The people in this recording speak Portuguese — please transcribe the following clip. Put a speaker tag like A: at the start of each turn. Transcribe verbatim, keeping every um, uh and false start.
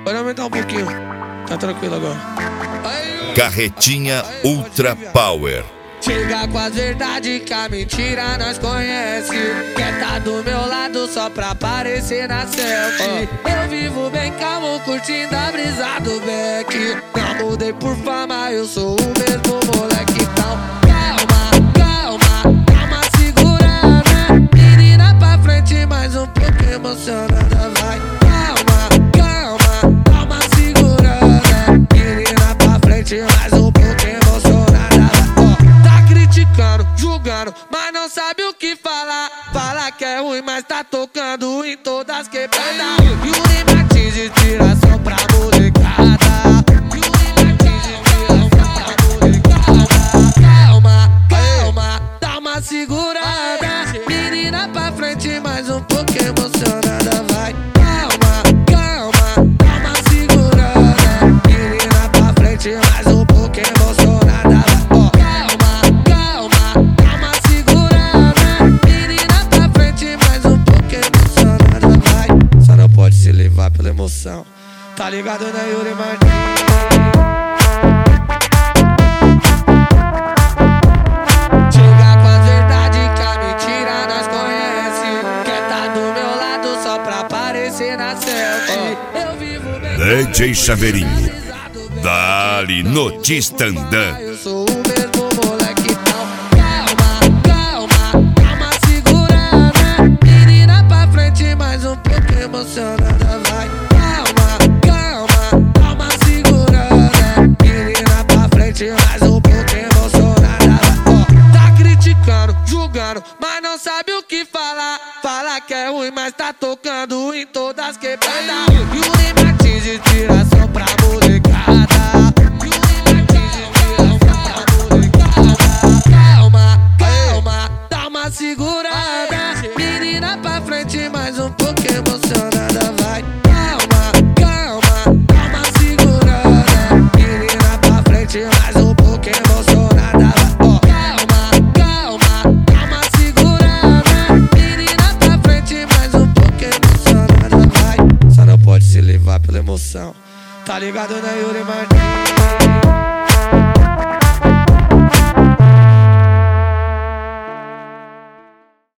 A: Pode aumentar um pouquinho. Tá tranquilo agora. Aí,
B: Carretinha Ultra Power.
A: chega com as verdades que a mentira nós conhece. Quer tá do meu lado só pra aparecer na selfie. Eu vivo bem calmo, curtindo a brisa do Beck. Não mudei por fama, eu sou o mesmo moleque. Então calma, calma, calma, segurada. Menina pra frente, mais um pouco emocionada. Vai, calma, calma, calma, segurada. Menina pra frente, mais um pouco emocionada. Criticando, julgando, mas não sabe o que falar. Fala que é ruim, mas tá tocando em todas quebradas. Yuri Martins de inspiração pra molecada. Yuri Martins de inspiração pra molecada. Calma, calma, dá uma segurada. Menina pra frente, mais um pouco emocionada. Vai, calma, calma, dá uma segurada. Menina pra frente, mais um pouco emocionada. Ó, se levar pela emoção. Tá ligado, né, Yuri Martins? Chega com as verdades que a mentira nós conhece. Quer tá do meu lado só pra aparecer na selfie. Eu vivo bem.
B: D J Chaveirinho, dali no Tistandã.
A: Eu sou o mesmo moleque, então calma, calma, calma, segurada. Menina pra frente, mais um pouco emocionada. Vai, calma, calma, calma, segurada. Menina pra frente, mais um pouco emocionada. Ó, tá criticando, julgando, mas não sabe o que falar. Fala que é ruim, mas tá tocando em todas quebradas. Yuri Martins de inspiração pra molecada. Yuri Martins de inspiração pra molecada. Calma, calma, dá uma segurada. Menina pra frente, mais um pouco emocionada. Vai, calma, calma, calma, segurada. Menina pra frente, mais um pouco emocionada. Ó, calma, calma, calma, segurada. Menina pra frente, mais um pouco emocionada. Vai, só não pode se levar pela emoção. Tá ligado, né, Yuri Martins?